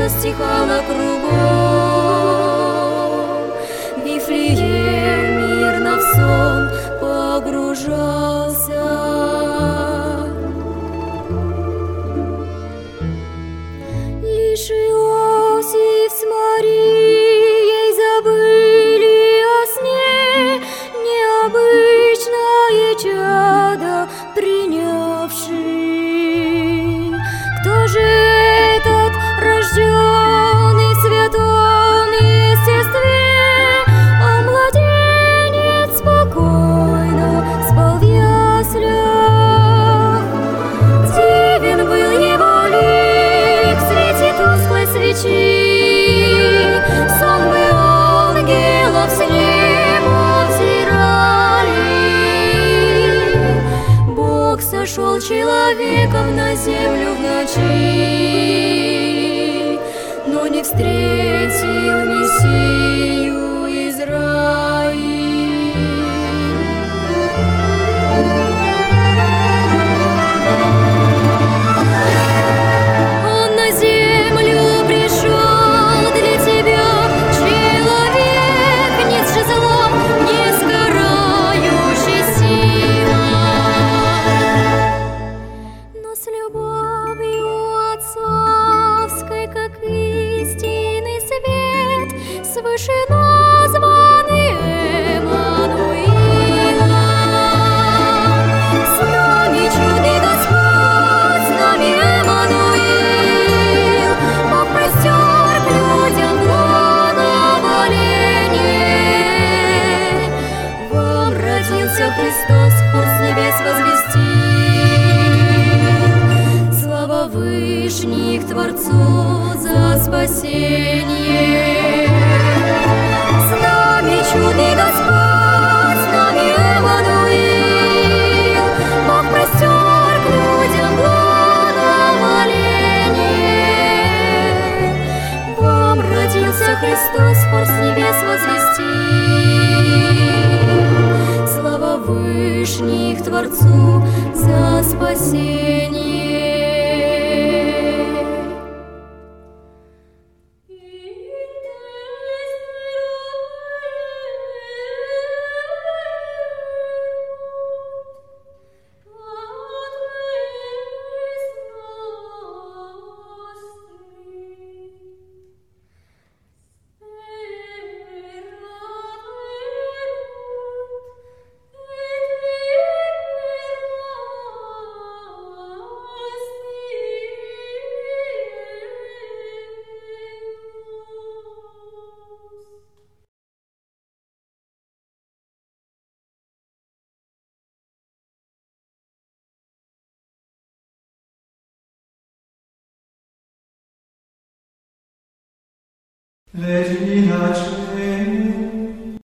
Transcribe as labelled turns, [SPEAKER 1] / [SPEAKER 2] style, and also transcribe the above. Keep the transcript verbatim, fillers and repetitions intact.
[SPEAKER 1] стихало кругом. Вифлеем мирно в сон погружался. Лишь Иосиф с Марией забыли о сне, необычное чадо принявший. Кто же этот, рожденный в святом естестве, а младенец спокойно спал в яслях? Дивен был его лик в свете тусклой свечи, сон бы ангелов с неба взирали. Бог сошел человеком на землю в ночи, но не встретил Мессию Израиль. Он на землю пришел для тебя, человек, не с жезлом, не с карающей силой, но с любовью отцовской, как истинный свет, свыше названный Эммануилом. С нами чудный Господь, с нами Эммануил. Бог простер к людям благоволение. Вам родился Христос, хор с небес возвестил. Слава вышних Творцу за спасение. С нами чудный Господь, с нами Эммануил. Бог простер к людям благоволение. Вам родился Христос, хор с небес возвестил. Слава вышних Творцу за спасение.
[SPEAKER 2] Leggi la cena